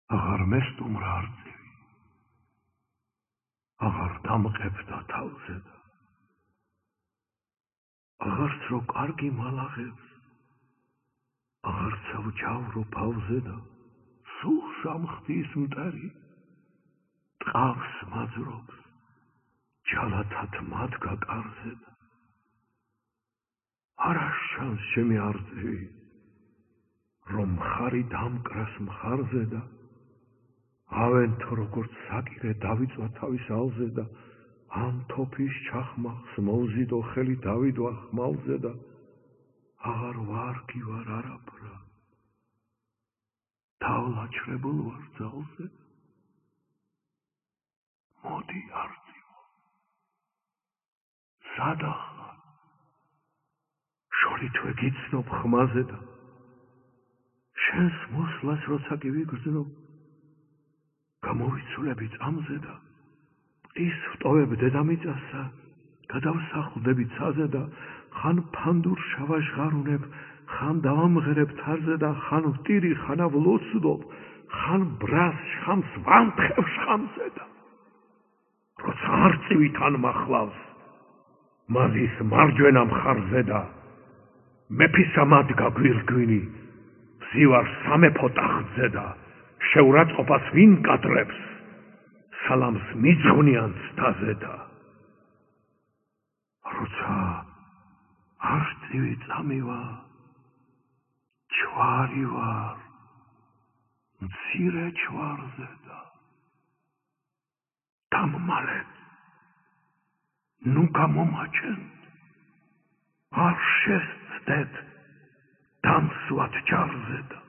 აღარ მესტუმრა არწივი, აღარ დამყებდა თავზე და აღარც რო კარგი მალაღებს, აღარც ავჯავრო ფავზე და სულს ამხდის მტერი, ტყავს მაძრობს, ჯალათად მადგა კარზე და არა შანს ჩემი არწივი, რომ მხარი დამკრას მხარზე და ავენთო როგორც საკირე დავიწვა თავის ალზე და ამ თოფის ჩახმახს მოვზიდო ხელი დავიდვა ხმალზე და აღარ ვარგი ვარ არაფრა, დავლაჩრებულ ვარ ძალზე. მოდი არწივო, სადახარ, შორითვე გიცნობ ხმაზე და შენს მოსვლას როცა კი ვიგრძნობ, გამოვიცულები წამზე და ის ვტოვებ დედამიწასა, გადავსახლდები ცაზე და ხან ფანდურ შავაშ ღარუნებ, ხან დავამღერებ თარზე და ხან ვტირი, ხან ავლოცდობ, ხან ბრას შხამს ვამთხევ შხამზე და როცა არწივი თან მახლავს, მაზის მარჯვენა მხარზე და მეფისა მადგა გვირგვინი, ვზივარ სამეფო ტახტზე და შეურაცხყოფას ვინ კადრებს, სალამს მიძღვნიან ცდაზე და როცა არწივი წამივა, ჯვარი ვარ, მცირე ჯვარზე და დამმალეთ, ნუ გამომაჩენთ, არ შესცდეთ დამსვათ ჯარზე და